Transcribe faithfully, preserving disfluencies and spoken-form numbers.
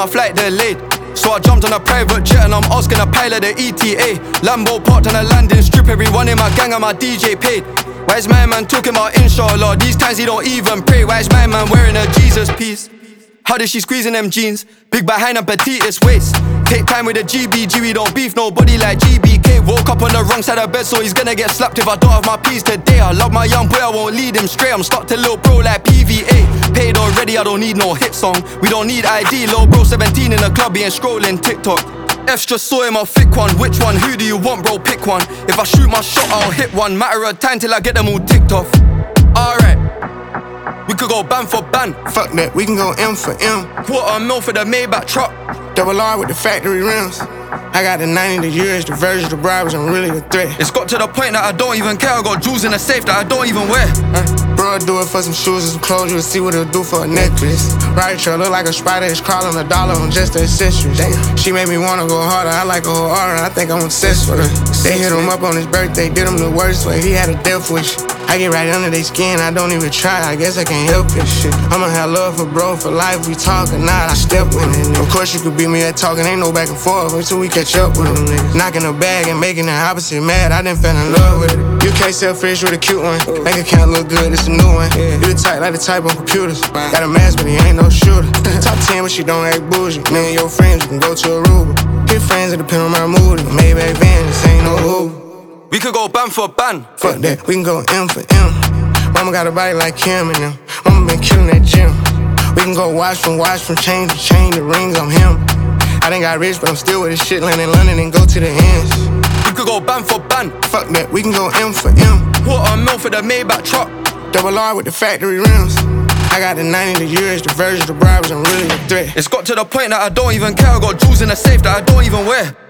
my flight delayed. So I jumped on a private jet and I'm asking a pilot the E T A. Lambo parked on a landing strip, everyone in my gang and my D J paid. Why is my man talking about inshallah? These times he don't even pray. Why is my man wearing a Jesus piece? How did she squeeze in them jeans? Big behind and petitest waist. Take time with the G B G, we don't beef nobody like G B K. Woke up on the wrong side of bed, so he's gonna get slapped if I don't have my peas today. I love my young boy, I won't lead him straight. I'm stuck to little bro like P V A. Paid already, I don't need no hit song. We don't need I D, little bro seventeen in the club, he ain't scrolling TikTok. F's just saw him a thick one. Which one? Who do you want, bro? Pick one. If I shoot my shot, I'll hit one. Matter of time till I get them all ticked off. Alright, we could go ban for ban. Fuck that, we can go M for M. Quarter mil for the Maybach truck. Double R with the factory rims. I got the ninety, the years, the version, the bribes, I'm really a threat. It's got to the point that I don't even care. I got jewels in the safe that I don't even wear. Uh, bro, I do it for some shoes and some clothes. You'll see what it'll do for a necklace. Right, sure, look like a spider is crawling a dollar on just the accessories. Damn. She made me wanna go harder. I like a whole aura. I think I'm obsessed with her. They hit him up on his birthday, did him the worst way. He had a death wish. I get right under their skin, I don't even try. I guess I can't help this shit. I'ma have love for bro for life. We talk or not, I step with it. Of course you could beat me at talking, ain't no back and forth until we catch up with them niggas. Knocking the bag and making the opposite mad. I done fell in love with it. U K selfish with a cute one. Bank account look good, it's a new one. You the type like the type on computers. Got a mask, but he ain't no shooter. Top ten, but she don't act bougie. Me and your friends, you can go to Aruba. Hit friends, it depend on my mood. Maybach van, this ain't no Uber. We could go ban for ban. Fuck that, we can go M for M. Mama got a body like Kim and them. Mama been killing that gym. We can go watch from watch from chain to chain, the rings, I'm him. I done got rich, but I'm still with this shit, land in London and go to the ends. We could go ban for ban. Fuck that, we can go M for M. Quarter mil for the Maybach truck. Double R with the factory rims. I got the ninety, the years, the version, the bribes, I'm really a threat. It's got to the point that I don't even care. I got jewels in the safe that I don't even wear.